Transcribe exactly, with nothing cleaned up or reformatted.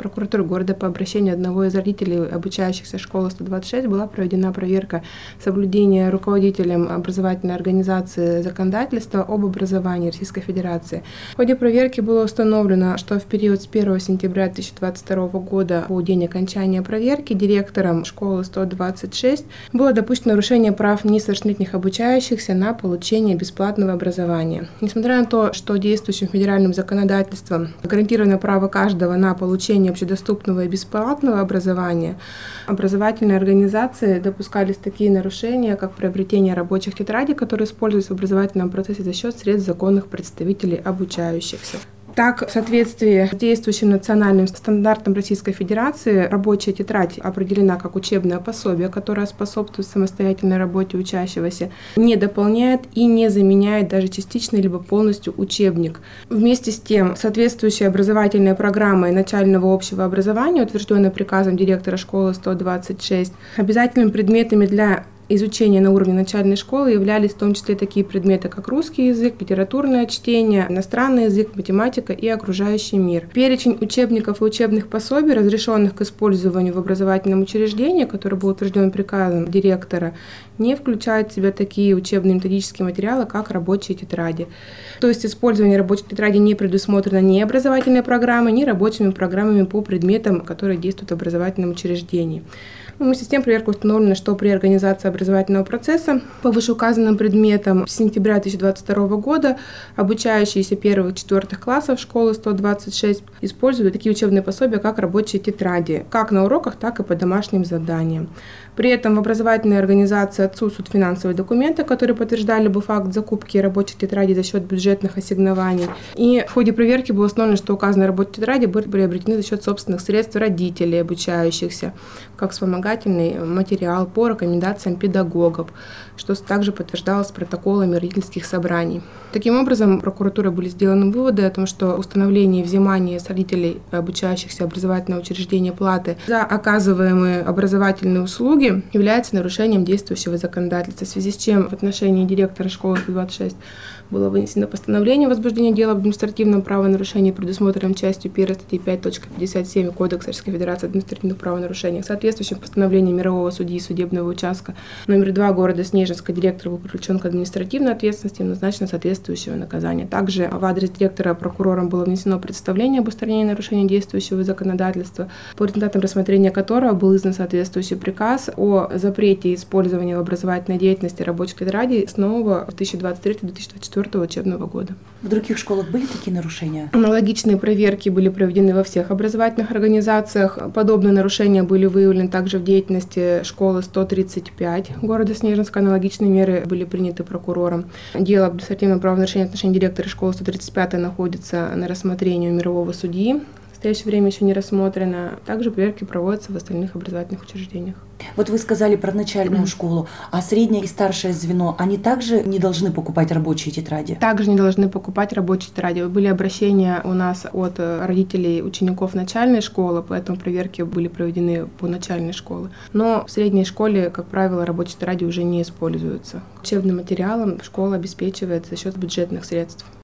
прокуратуры города по обращению одного из родителей обучающихся школы сто двадцать шесть была проведена проверка соблюдения руководителем образовательной организации законодательства об образовании Российской Федерации. В ходе проверки было установлено, что в период с первого сентября две тысячи двадцать второго года по день окончания проверки директором школы сто двадцать шесть было допущено нарушение прав несовершеннолетних обучающихся на получение бесплатного образования. Несмотря на то, что действующим федеральным законодательством гарантировано право каждого на получение общедоступного и бесплатного образования, образовательные организации допускались такие нарушения, как приобретение рабочих тетрадей, которые используются в образовательном процессе за счет средств законных представителей обучающихся. Так, в соответствии с действующим национальным стандартом Российской Федерации, рабочая тетрадь определена как учебное пособие, которое способствует самостоятельной работе учащегося, не дополняет и не заменяет даже частично либо полностью учебник. Вместе с тем, соответствующая образовательная программа начального общего образования, утвержденная приказом директора школы сто двадцать шесть, обязательными предметами для изучения на уровне начальной школы являлись в том числе такие предметы, как русский язык, литературное чтение, иностранный язык, математика и окружающий мир. Перечень учебников и учебных пособий, разрешенных к использованию в образовательном учреждении, который был утвержден приказом директора, не включает в себя такие учебные методические материалы, как рабочие тетради. То есть использование рабочих тетрадей не предусмотрено ни образовательной программой, ни рабочими программами по предметам, которые действуют в образовательном учреждении. Вместе с тем, проверка установлена, что при организации образовательного процесса по вышеуказанным предметам с сентября две тысячи двадцать второго года обучающиеся первых-четвертых классов школы сто двадцать шесть используют такие учебные пособия, как рабочие тетради, как на уроках, так и по домашним заданиям. При этом в образовательной организации отсутствуют финансовые документы, которые подтверждали бы факт закупки рабочих тетрадей за счет бюджетных ассигнований. И в ходе проверки было установлено, что указанные рабочие тетради были приобретены за счет собственных средств родителей обучающихся, как вспомогательный материал по рекомендациям педагогов, что также подтверждалось протоколами родительских собраний. Таким образом, прокуратурой были сделаны выводы о том, что установление и взимание с родителей обучающихся образовательного учреждения платы за оказываемые образовательные услуги является нарушением действующего законодательства, в связи с чем в отношении директора школы сто двадцать шесть было вынесено постановление о возбуждении дела об административном правонарушении, предусмотренном частью первой статьи пять точка пятьдесят семь Кодекса Российской Федерации административных правонарушений. Соответствующим постановлением мирового судьи судебного участка номер два города Снежинска директор был привлечен к административной ответственности и назначено соответствующее наказание. Также в адрес директора прокурором было внесено представление об устранении нарушения действующего законодательства, по результатам рассмотрения которого был издан соответствующий приказ о запрете использования в образовательной деятельности рабочих тетрадей с нового две тысячи двадцать третьего — две тысячи двадцать четвёртого учебного года. В других школах были такие нарушения? Аналогичные проверки были проведены во всех образовательных организациях. Подобные нарушения были выявлены также в деятельности школы сто тридцать пять города Снежинска. Аналогичные меры были приняты прокурором. Дело об административном правонарушении в отношении директора школы сто тридцать пять находится на рассмотрении у мирового судьи. В настоящее время еще не рассмотрено. Также проверки проводятся в остальных образовательных учреждениях. Вот вы сказали про начальную школу, а среднее и старшее звено, они также не должны покупать рабочие тетради? Также не должны покупать рабочие тетради. Были обращения у нас от родителей учеников начальной школы, поэтому проверки были проведены по начальной школе. Но в средней школе, как правило, рабочие тетради уже не используются. Учебным материалом школа обеспечивает за счет бюджетных средств.